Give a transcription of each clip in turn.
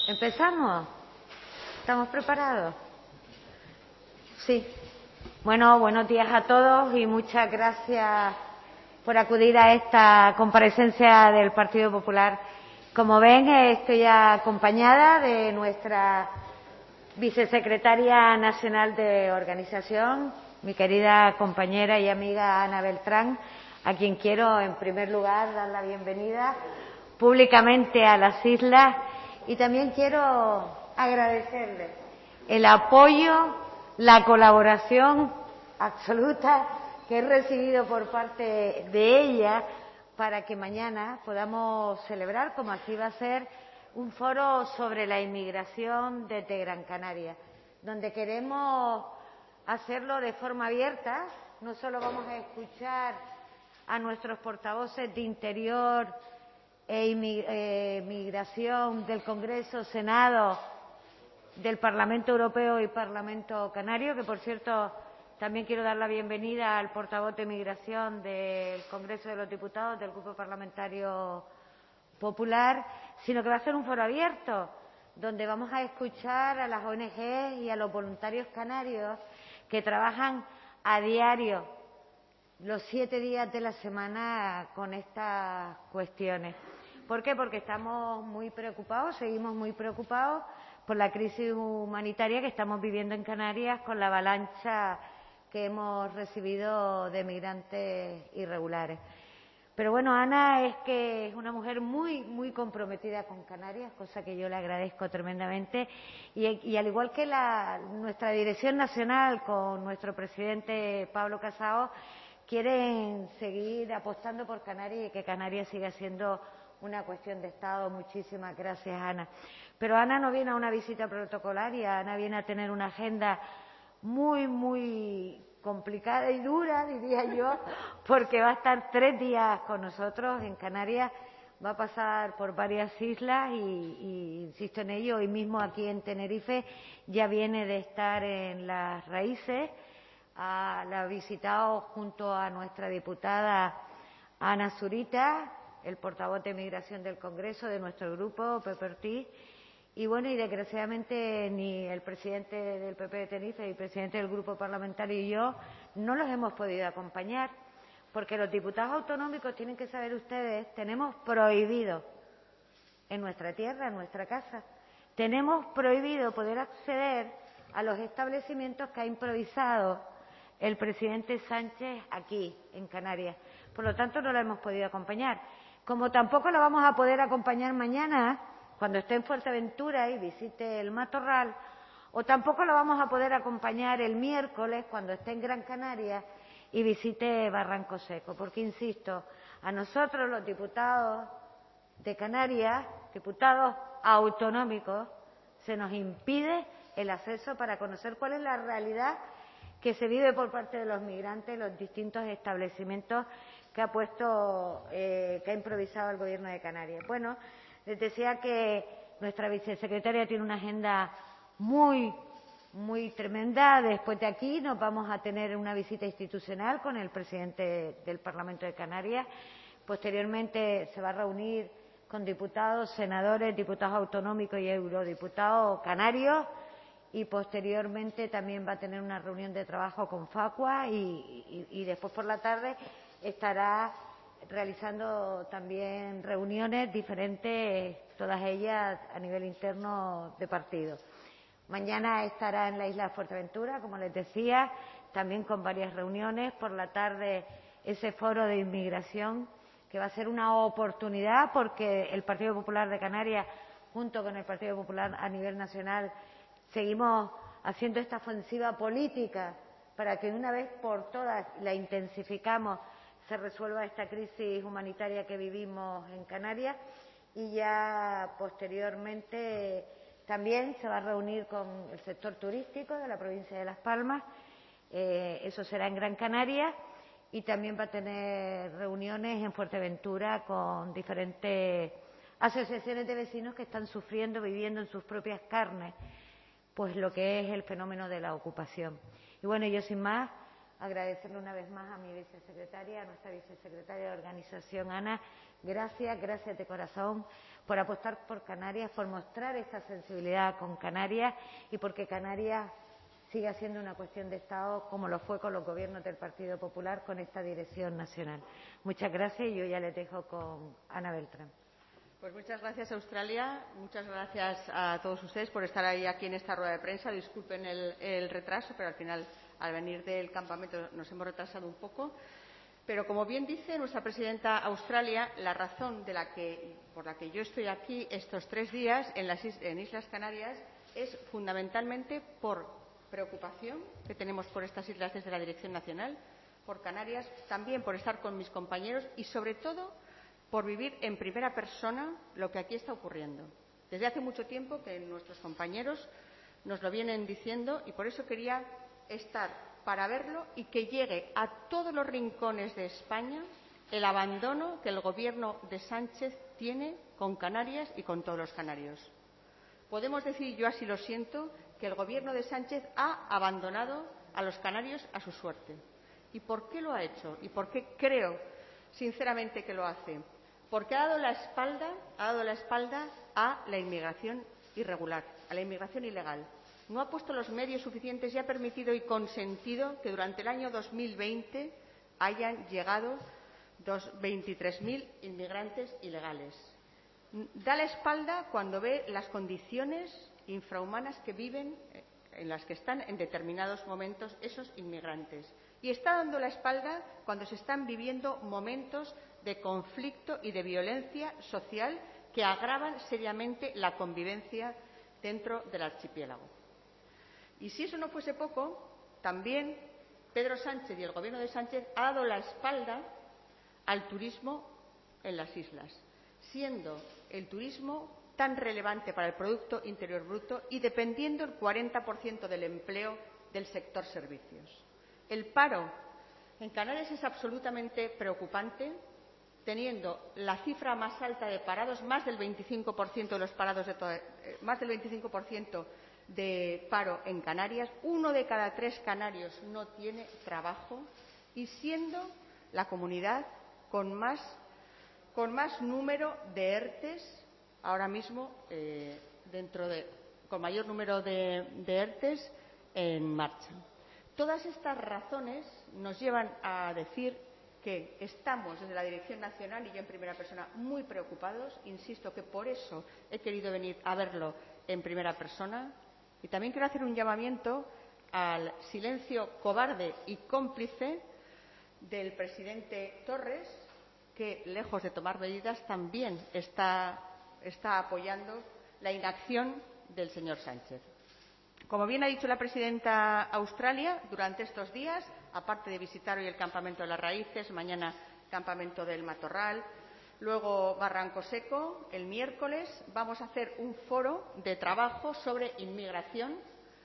¿Empezamos? ¿Estamos preparados? Sí. Bueno, buenos días a todos y muchas gracias por acudir a esta comparecencia del Partido Popular. Como ven, estoy acompañada de nuestra vicesecretaria nacional de organización, mi querida compañera y amiga Ana Beltrán, a quien quiero, en primer lugar, dar la bienvenida públicamente a las islas, y también quiero agradecerle el apoyo, la colaboración absoluta que he recibido por parte de ella para que mañana podamos celebrar, como así va a ser, un foro sobre la inmigración desde Gran Canaria, donde queremos hacerlo de forma abierta. No solo vamos a escuchar a nuestros portavoces de Interior e Migración del Congreso, Senado, del Parlamento Europeo y Parlamento Canario, que por cierto también quiero dar la bienvenida al portavoz de Migración del Congreso de los Diputados del Grupo Parlamentario Popular, sino que va a ser un foro abierto donde vamos a escuchar a las ONG y a los voluntarios canarios que trabajan a diario los 7 días de la semana con estas cuestiones. ¿Por qué? Porque estamos muy preocupados, seguimos muy preocupados por la crisis humanitaria que estamos viviendo en Canarias con la avalancha que hemos recibido de migrantes irregulares. Pero bueno, Ana es una mujer muy comprometida con Canarias, cosa que yo le agradezco tremendamente, y al igual que nuestra dirección nacional con nuestro presidente Pablo Casado, quieren seguir apostando por Canarias y que Canarias siga siendo una cuestión de Estado. Muchísimas gracias, Ana. Pero Ana no viene a una visita protocolaria, Ana viene a tener una agenda muy complicada y dura, diría yo, porque va a estar 3 días con nosotros en Canarias, va a pasar por varias islas y insisto en ello, hoy mismo aquí en Tenerife ya viene de estar en Las Raíces. La ha visitado junto a nuestra diputada Ana Zurita, el portavoz de Migración del Congreso de nuestro grupo, Pepe Ortiz, y bueno, y desgraciadamente ni el presidente del PP de Tenerife y el presidente del grupo parlamentario y yo no los hemos podido acompañar, porque los diputados autonómicos, tienen que saber ustedes, tenemos prohibido en nuestra tierra, en nuestra casa, tenemos prohibido poder acceder a los establecimientos que ha improvisado el presidente Sánchez aquí, en Canarias. Por lo tanto, no la hemos podido acompañar. Como tampoco la vamos a poder acompañar mañana, cuando esté en Fuerteventura y visite el Matorral, o tampoco la vamos a poder acompañar el miércoles, cuando esté en Gran Canaria y visite Barranco Seco. Porque, insisto, a nosotros, los diputados de Canarias, diputados autonómicos, se nos impide el acceso para conocer cuál es la realidad que se vive por parte de los migrantes en los distintos establecimientos que ha improvisado el Gobierno de Canarias. Bueno, les decía que nuestra vicesecretaria tiene una agenda muy tremenda. Después de aquí nos vamos a tener una visita institucional con el presidente del Parlamento de Canarias. Posteriormente se va a reunir con diputados, senadores, diputados autonómicos y eurodiputados canarios, y posteriormente también va a tener una reunión de trabajo con Facua y después por la tarde estará realizando también reuniones diferentes, todas ellas a nivel interno de partido. Mañana estará en la isla de Fuerteventura, como les decía, también con varias reuniones. Por la tarde ese foro de inmigración, que va a ser una oportunidad porque el Partido Popular de Canarias, junto con el Partido Popular a nivel nacional, seguimos haciendo esta ofensiva política para que una vez por todas la intensificamos, se resuelva esta crisis humanitaria que vivimos en Canarias. Y ya posteriormente también se va a reunir con el sector turístico de la provincia de Las Palmas, eso será en Gran Canaria, y también va a tener reuniones en Fuerteventura con diferentes asociaciones de vecinos que están sufriendo, viviendo en sus propias carnes, pues lo que es el fenómeno de la ocupación. Y bueno, yo sin más agradecerle una vez más a mi vicesecretaria, a nuestra vicesecretaria de organización, Ana. Gracias de corazón por apostar por Canarias, por mostrar esa sensibilidad con Canarias y porque Canarias siga siendo una cuestión de Estado como lo fue con los gobiernos del Partido Popular, con esta dirección nacional. Muchas gracias y yo ya les dejo con Ana Beltrán. Pues muchas gracias, Australia. Muchas gracias a todos ustedes por estar ahí aquí en esta rueda de prensa. Disculpen el retraso, pero al final, al venir del campamento, nos hemos retrasado un poco. Pero, como bien dice nuestra presidenta Australia, la razón por la que yo estoy aquí estos 3 días en Islas Canarias es fundamentalmente por preocupación que tenemos por estas islas desde la Dirección Nacional, por Canarias, también por estar con mis compañeros y, sobre todo, por vivir en primera persona lo que aquí está ocurriendo. Desde hace mucho tiempo que nuestros compañeros nos lo vienen diciendo y por eso quería estar para verlo y que llegue a todos los rincones de España el abandono que el Gobierno de Sánchez tiene con Canarias y con todos los canarios. Podemos decir, yo así lo siento, que el Gobierno de Sánchez ha abandonado a los canarios a su suerte. ¿Y por qué lo ha hecho? ¿Y por qué creo, sinceramente, que lo hace? Porque ha dado la espalda a la inmigración irregular, a la inmigración ilegal. No ha puesto los medios suficientes y ha permitido y consentido que durante el año 2020 hayan llegado 23.000 inmigrantes ilegales. Da la espalda cuando ve las condiciones infrahumanas que viven, en las que están en determinados momentos esos inmigrantes. Y está dando la espalda cuando se están viviendo momentos de conflicto y de violencia social que agravan seriamente la convivencia dentro del archipiélago. Y si eso no fuese poco, también Pedro Sánchez y el Gobierno de Sánchez ha dado la espalda al turismo en las islas, siendo el turismo tan relevante para el Producto Interior Bruto y dependiendo el 40% del empleo del sector servicios. El paro en Canarias es absolutamente preocupante, teniendo la cifra más alta de parados, más del 25% de los parados más del 25% de paro en Canarias. 1 de cada 3 canarios no tiene trabajo y siendo la comunidad con más número de ERTEs ahora mismo, con mayor número de ERTEs en marcha. Todas estas razones nos llevan a decir que estamos desde la Dirección Nacional y yo en primera persona muy preocupados. Insisto que por eso he querido venir a verlo en primera persona. Y también quiero hacer un llamamiento al silencio cobarde y cómplice del presidente Torres, que, lejos de tomar medidas, también está apoyando la inacción del señor Sánchez. Como bien ha dicho la presidenta Australia, durante estos días, aparte de visitar hoy el campamento de las Raíces, mañana campamento del Matorral, luego Barranco Seco, el miércoles vamos a hacer un foro de trabajo sobre inmigración,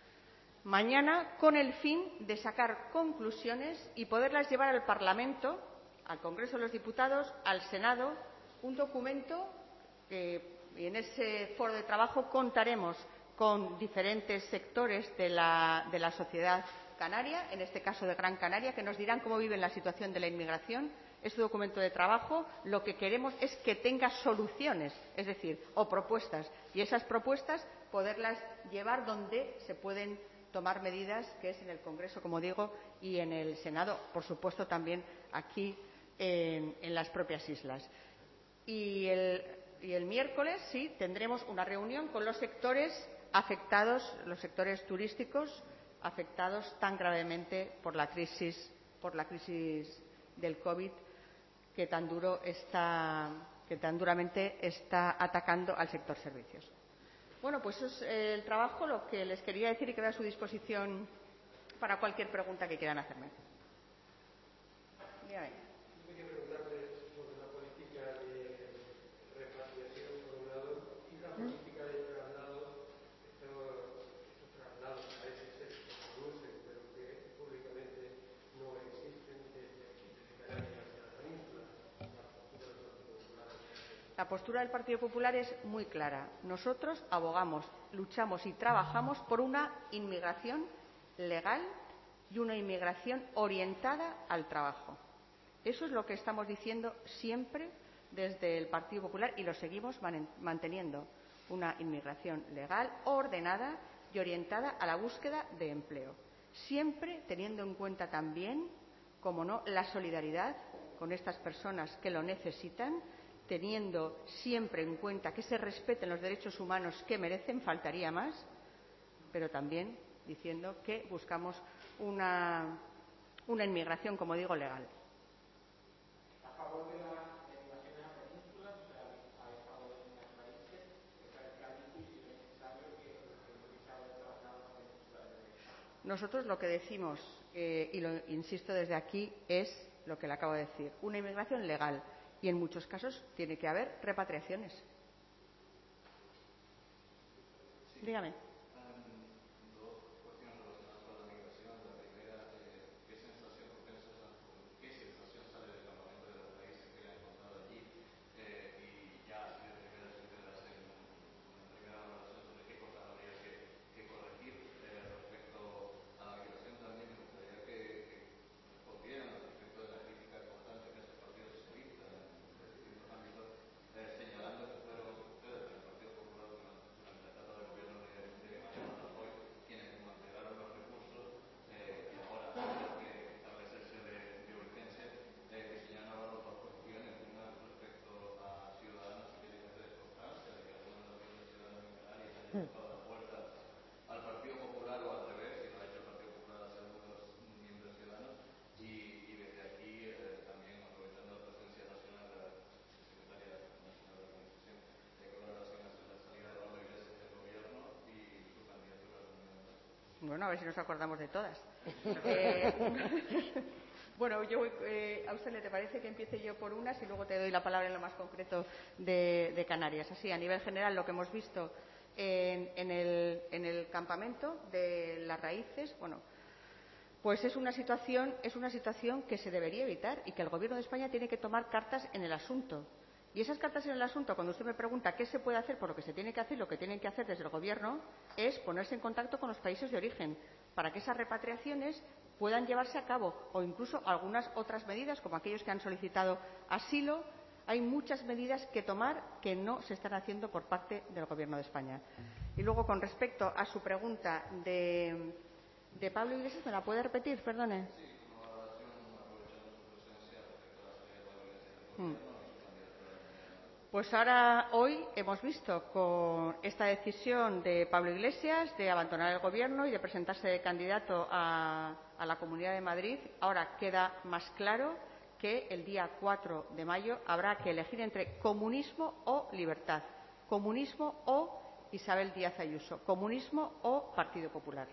mañana con el fin de sacar conclusiones y poderlas llevar al Parlamento, al Congreso de los Diputados, al Senado, un documento y en ese foro de trabajo contaremos con diferentes sectores de la sociedad canaria, en este caso de Gran Canaria, que nos dirán cómo viven la situación de la inmigración. Este documento de trabajo lo que queremos es que tenga soluciones, es decir, o propuestas, y esas propuestas poderlas llevar donde se pueden tomar medidas, que es en el Congreso, como digo, y en el Senado, por supuesto, también aquí en las propias islas. Y el miércoles, sí, tendremos una reunión con los sectores afectados, los sectores turísticos afectados tan gravemente por la crisis del COVID que tan duramente está atacando al sector servicios. Bueno, pues eso es el trabajo, lo que les quería decir y queda a su disposición para cualquier pregunta que quieran hacerme. Dígame. Quería preguntarle sobre la política de repatriación, por un lado, y la política de traslado. Estos traslados parece ser que se producen, pero que públicamente no existen desde Canarias hacia la península. La postura del Partido Popular es muy clara. Nosotros abogamos, luchamos y trabajamos por una inmigración legal y una inmigración orientada al trabajo. Eso es lo que estamos diciendo siempre desde el Partido Popular y lo seguimos manteniendo. Una inmigración legal, ordenada y orientada a la búsqueda de empleo. Siempre teniendo en cuenta también, como no, la solidaridad con estas personas que lo necesitan, teniendo siempre en cuenta que se respeten los derechos humanos que merecen, faltaría más, pero también diciendo que buscamos una inmigración, como digo, legal. ¿A favor de la inmigración en la península? O sea, ¿a favor de las raíces? ¿Qué ha dicho y si es necesario que se haya trasladado a la península de Grecia? Nosotros lo que decimos, y lo insisto desde aquí, es lo que le acabo de decir, una inmigración legal. Y en muchos casos tiene que haber repatriaciones. Sí. Dígame. Dos cuestiones relacionadas con la migración. La primera, ¿qué sensación sale del campamento de las raíces que le han encontrado allí? Y ya, si de primera se puede hacer una primera valoración sobre qué cosas habría que corregir respecto a la migración, también me gustaría que respondieran respecto de la crítica constante que hace el Partido Socialista en distintos ámbitos, señalando que fueron ustedes, el Partido Popular, durante la etapa del gobierno de Mariano Rajoy, quienes desmantelaron los recursos y ahora tienen que establecerse de urgencia, que señalan Navarro por cuestiones, una respecto a ciudadanos que tienen que hacer constancia de que algunos de los ciudadanos en Canarias han llevado la puerta al Partido Popular o al revés, si lo ha hecho el Partido Popular hacia algunos miembros ciudadanos, y desde aquí también aprovechando la presencia nacional de la Secretaria Nacional de la Organización, qué valoración hace la salida de Pablo Iglesias del gobierno y su candidatura a la Unión Europea. Bueno, a ver si nos acordamos de todas. Bueno, ¿a usted le parece que empiece yo por unas y luego te doy la palabra en lo más concreto de Canarias? Así, a nivel general, lo que hemos visto en el campamento de las raíces, bueno, pues es una situación que se debería evitar y que el Gobierno de España tiene que tomar cartas en el asunto. Y esas cartas en el asunto, cuando usted me pregunta qué se puede hacer por lo que se tiene que hacer, lo que tienen que hacer desde el Gobierno es ponerse en contacto con los países de origen para que esas repatriaciones puedan llevarse a cabo o incluso algunas otras medidas, como aquellos que han solicitado asilo. Hay muchas medidas que tomar que no se están haciendo por parte del Gobierno de España. Y luego, con respecto a su pregunta de Pablo Iglesias, ¿me la puede repetir? Perdone. Sí, como valoración, aprovechando su presencia respecto a la salida de Pablo Iglesias del gobierno. Pues hoy hemos visto con esta decisión de Pablo Iglesias de abandonar el Gobierno y de presentarse de candidato a la Comunidad de Madrid, ahora queda más claro que el día 4 de mayo habrá que elegir entre comunismo o libertad, comunismo o Isabel Díaz Ayuso, comunismo o Partido Popular.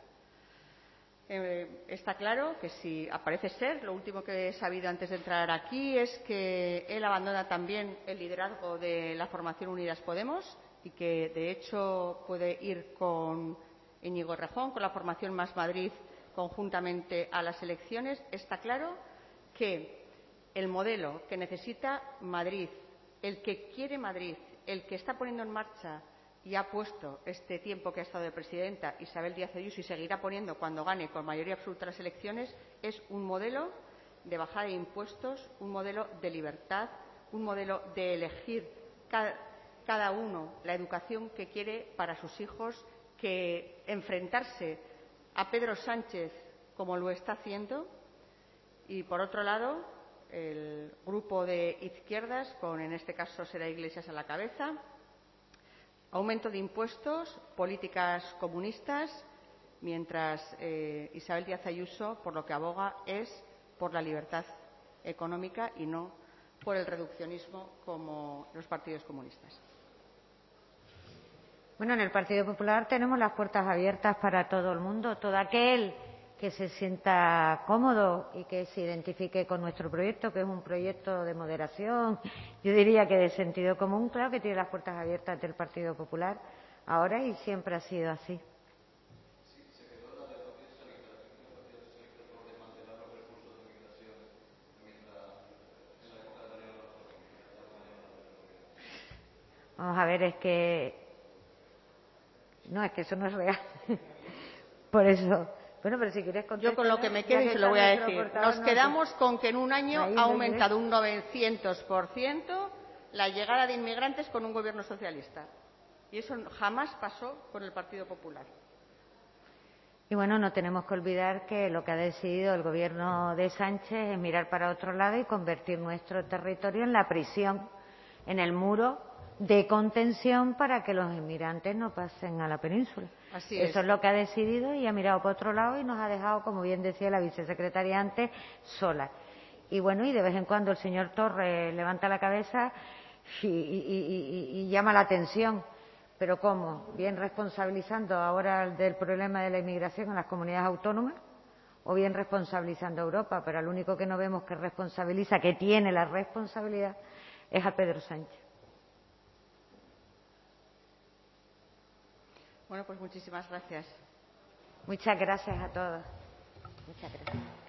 Está claro que si parece ser, lo último que he sabido antes de entrar aquí es que él abandona también el liderazgo de la formación Unidas Podemos y que, de hecho, puede ir con Íñigo Errejón, con la formación Más Madrid, conjuntamente a las elecciones. Está claro que el modelo que necesita Madrid, el que quiere Madrid, el que está poniendo en marcha y ha puesto este tiempo que ha estado de presidenta Isabel Díaz Ayuso y seguirá poniendo cuando gane con mayoría absoluta las elecciones, es un modelo de bajada de impuestos, un modelo de libertad, un modelo de elegir cada uno la educación que quiere para sus hijos, que enfrentarse a Pedro Sánchez como lo está haciendo. Y, por otro lado, el grupo de izquierdas, con en este caso será Iglesias a la cabeza, aumento de impuestos, políticas comunistas, mientras Isabel Díaz Ayuso por lo que aboga es por la libertad económica y no por el reduccionismo como los partidos comunistas. Bueno, en el Partido Popular tenemos las puertas abiertas para todo el mundo, todo aquel que se sienta cómodo y que se identifique con nuestro proyecto, que es un proyecto de moderación, yo diría que de sentido común. Claro que tiene las puertas abiertas del Partido Popular ahora y siempre ha sido así. Vamos a ver, es que eso no es real. Por eso Bueno, pero si quieres Yo con lo que me quedo y se lo voy a decir. Nos quedamos con que en un año ha aumentado un 900% la llegada de inmigrantes con un gobierno socialista. Y eso jamás pasó con el Partido Popular. Y bueno, no tenemos que olvidar que lo que ha decidido el gobierno de Sánchez es mirar para otro lado y convertir nuestro territorio en la prisión, en el muro de contención para que los inmigrantes no pasen a la península. Así es. Eso es lo que ha decidido y ha mirado para otro lado y nos ha dejado, como bien decía la vicesecretaria antes, sola. Y bueno, y de vez en cuando el señor Torres levanta la cabeza y llama la atención. ¿Pero cómo? ¿Bien responsabilizando ahora del problema de la inmigración en las comunidades autónomas? ¿O bien responsabilizando a Europa? Pero al único que no vemos que responsabiliza, que tiene la responsabilidad, es a Pedro Sánchez. Bueno, pues muchísimas gracias. Muchas gracias a todos. Muchas gracias.